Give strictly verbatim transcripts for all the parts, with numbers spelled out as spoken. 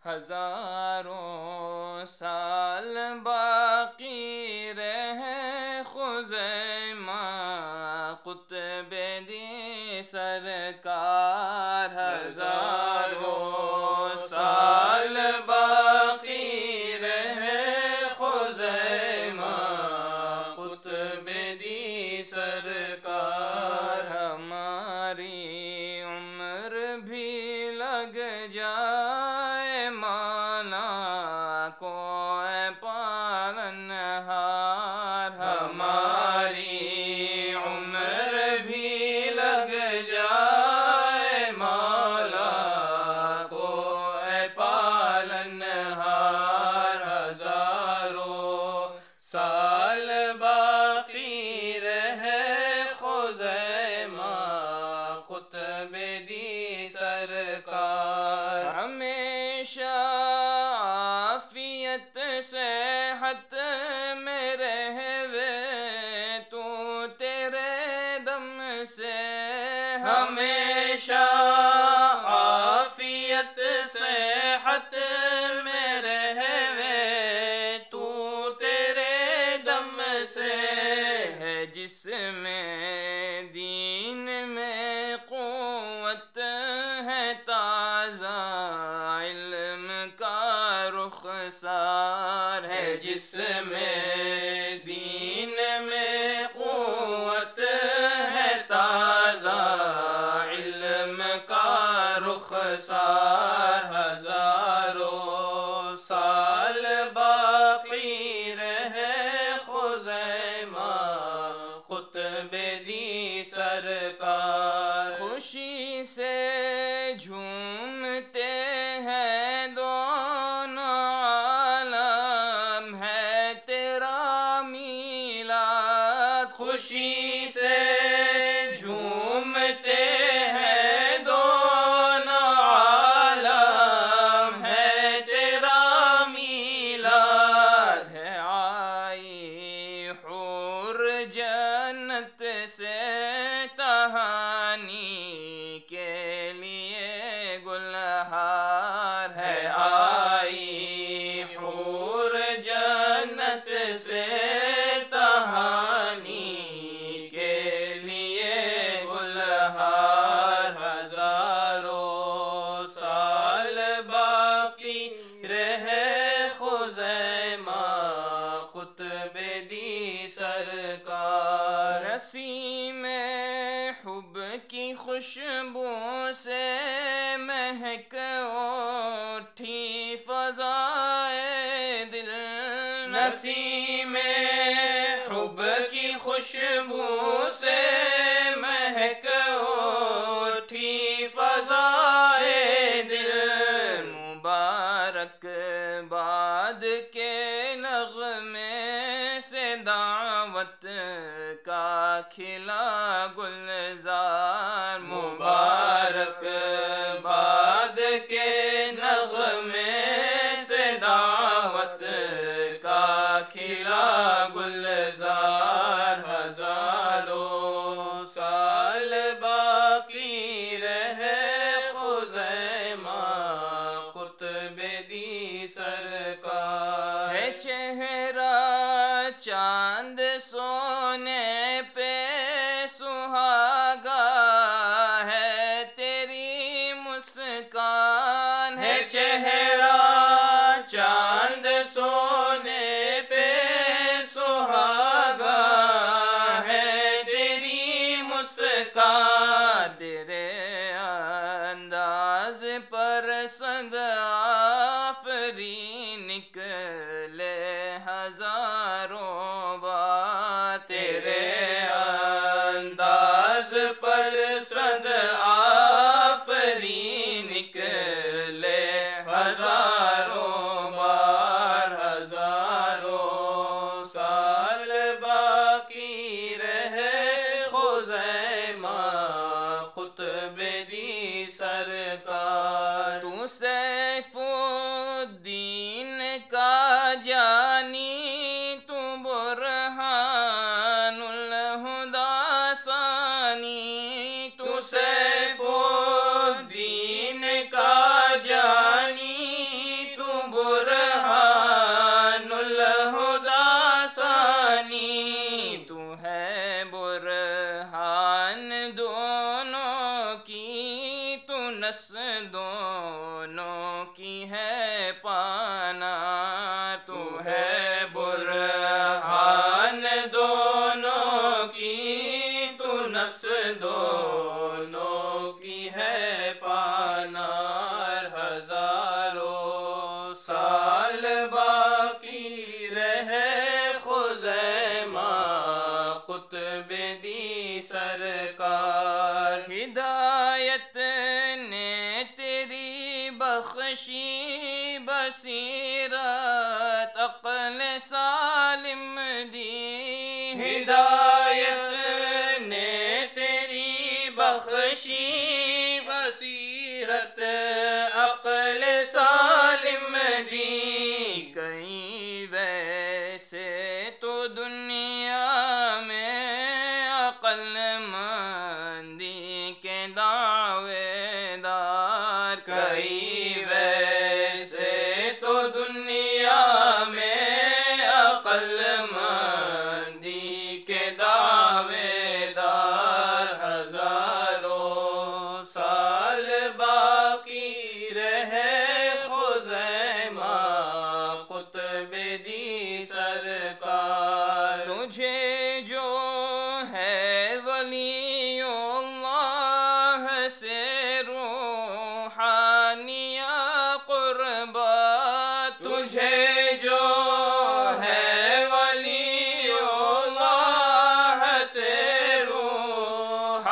ہزاروں سال باقی رہے خزیمہ قطب دی سرکار، ہزاروں سال باقی رہے خزیمہ قطب دی سرکار، ہماری عمر بھی لگ جائے مولا کو اے پالنہار، ہماری عمر بھی لگ جائے مولا کو اے پالنہار، ہزاروں سال باقی رہے خزیمہ قطب دی سرکار، ہمیشہ عافیت صحت میں رہے تو تیرے دم سے، ہمیشہ عافیت صحت میں رہے تو تیرے دم سے، ہے جس میں دین میں قوت ہے تازہ علم کا رخسار، ہے جس میں دین میں قوت ہے تازہ علم کا رخسار، ہزاروں سال باقی رہے خزیمہ قطب دی سرکار، خوشی سے جھومتے ہیں دونوں عالم ہے تیرا میلاد، خوشی سے جھومتے ہیں دونوں عالم ہے تیرا میلاد، ہے آئی حور جنت سے تہانی کے لیے گلہار، ہے آئی حور جنت سے تہانی کے لیے گلہار، ہزاروں سال باقی رہے خزیمہ قطب دی سرکار، رسی میں حب کی خوشبو سے مہک اٹھی فضائے دل، نسیم حب کی خوشبو سے مہک اٹھی فضائے دل، مبارک باد کے نغمے سے دعوت کا کھلا گلزار، مبارک باد کے نغمے سے دعوت کا کھلا گلزار، ہزاروں سال باقی رہے خزیمہ قطب دی سرکار، ہے چہرہ چاند سونے پہ سہاگا ہے تیری مسکان، ہے چہرہ چاند سونے پہ سہاگا ہے تیری مسکان، تیرے انداز پر سد آفرین نکلے ہزاروں بار، تیرے انداز پر صد آفرین نکلے ہزاروں بار، ہزاروں سال باقی رہے خزیمہ قطب دی سرکار، تو سیف الدین کا جانی تو برہان الہدی ثانی، تو سیف الدین کا جانی کی ہے پانار، تو ہے برہان دونوں کی، تو نس دونوں کی ہے پانار، ہزاروں سال باقی رہے خزیمہ قطب دی سرکار، ہدایت نے تیری بخشی بصیرت عقل سالم دی، ہدایت نے تیری بخشی بصیرت عقل سالم دی، کہیں ویسے تو دنیا میں عقل مندی کے دعوے دار، کہیں ویسے تو دنیا میں عقل مندی کے دعوے دار، ہزاروں سال باقی رہے خزیمہ قطب دی سرکار، تجھے جو ہے ولی اللہ سے روحانیہ قربت، تجھے جو ہے ولی اللہ سے روحانیہ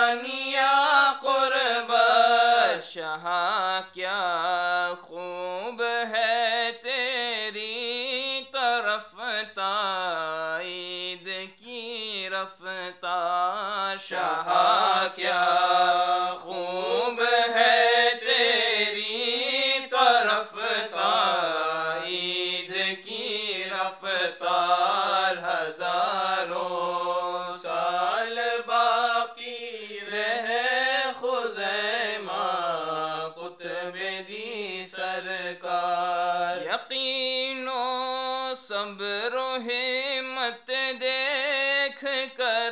قربت، شاہ کیا خوب ہے تیری طرف تائید کی رفتار، شاہ کیا خوب ہے تیری طرف تائید کی رفتار، ہزاروں سال باقی رہے خزیمہ قطب دی سرکار، یقین و صبر و ہمت دیکھ کر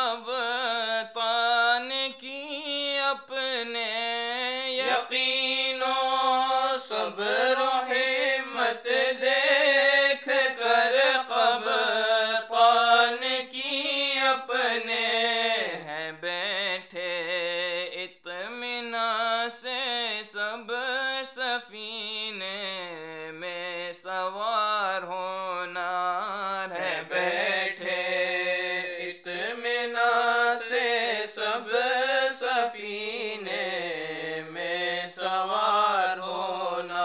قبطان کی اپنے، یقین و صبر و ہمت دیکھ کر قبطان کی اپنے، ہیں بیٹھے اطمینان سے سب سفینے میں سوار ہونا، ہے بیٹھے اطمینان سے سب سفینے میں سوار ہونا،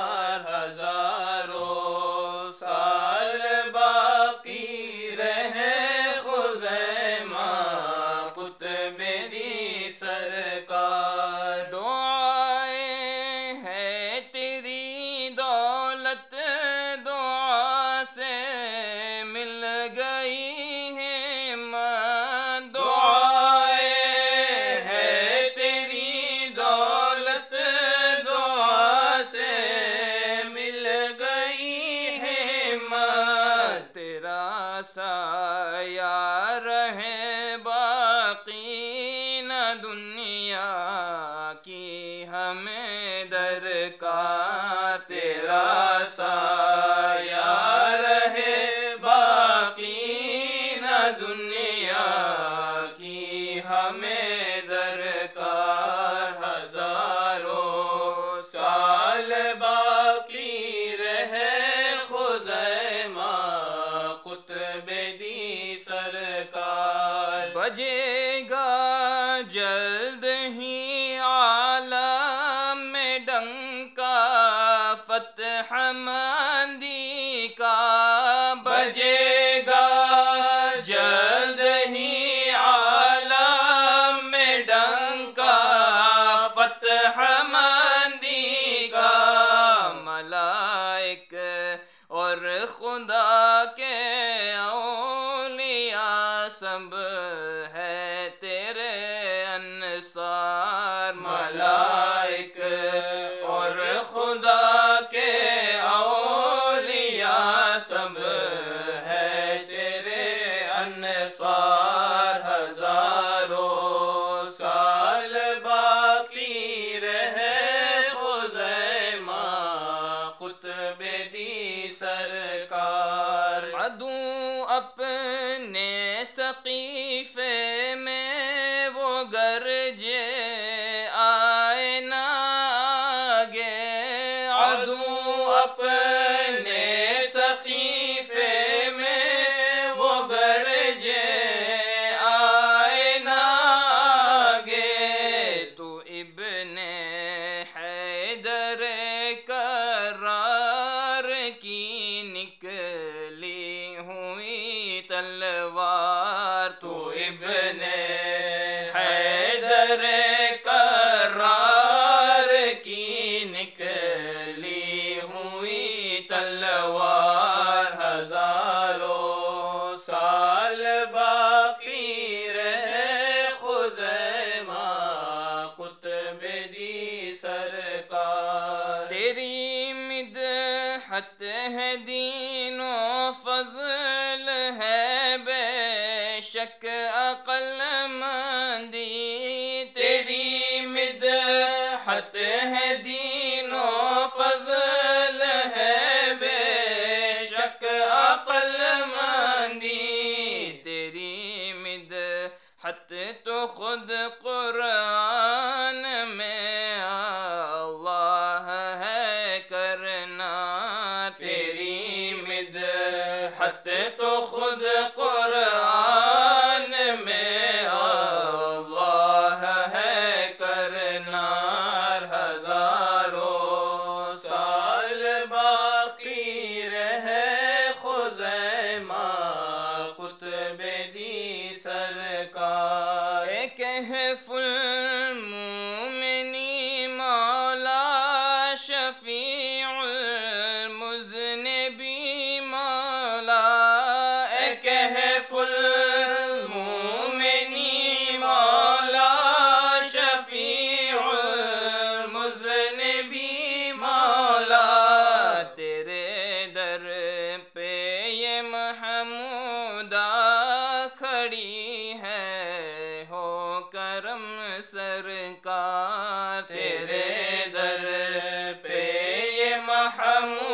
ہزاروں سال باقی رہے خزیمہ قطب دی سرکار، دعائیں ہے تیری دولت دعا سے مل گئی ہمت، دعائیں ہے تیری دولت دعا سے مل گئی ہمت، تیرا سایہ رہے باقی نہ دنیا کی ہمیں درکار، تیرا سایہ رہے باقی نہ دنیا کی ہمیں درکار، ہزاروں سال باقی رہے خزیمہ قطب دی سرکار، بجے گا جلد ہی عالم میں ڈنکا فتح مندی کا، بجے گا جلد ہی عالم میں ڈنکا فتح مندی کا، ملائک اور خدا کے اولیاء سب ہے تیرے انصار، ملائک اور خدا کے اولیاء سب ہے سقیفے میں وہ گرجے آئے نہ آگے، عدو اپنے سقیفے میں وہ گرجے آئے نہ آگے، تو ابن حیدر کرار کی نکلی ہوئی تلوار، تو ابن حیدر کرار کی نکلی ہوئی تلوار، ہزاروں سال باقی رہے خزیمہ قطب دی سرکار، تیری مدحت ہے دین و فضل ہے بے شک عقل مندی، تیری مدحت ہے دین و فضل ہے بے شک عقل مندی، تیری مدحت تو خود قرآن میں اللہ ہے کرنا، تیری مدحت تو خود قرآن میں اللہ ہے کرنا، ہزاروں سال باقی رہے خزیمہ قطب دی سرکار، اے کہف المومنی مولا شفیع المذنبی مولا، اے کہف المومنی مولا شفیع المذنبی مولا، تیرے در پہ یہ محمودہ کھڑی ہے ہو کرم سرکار، تیرے در پہ یہ محمودہ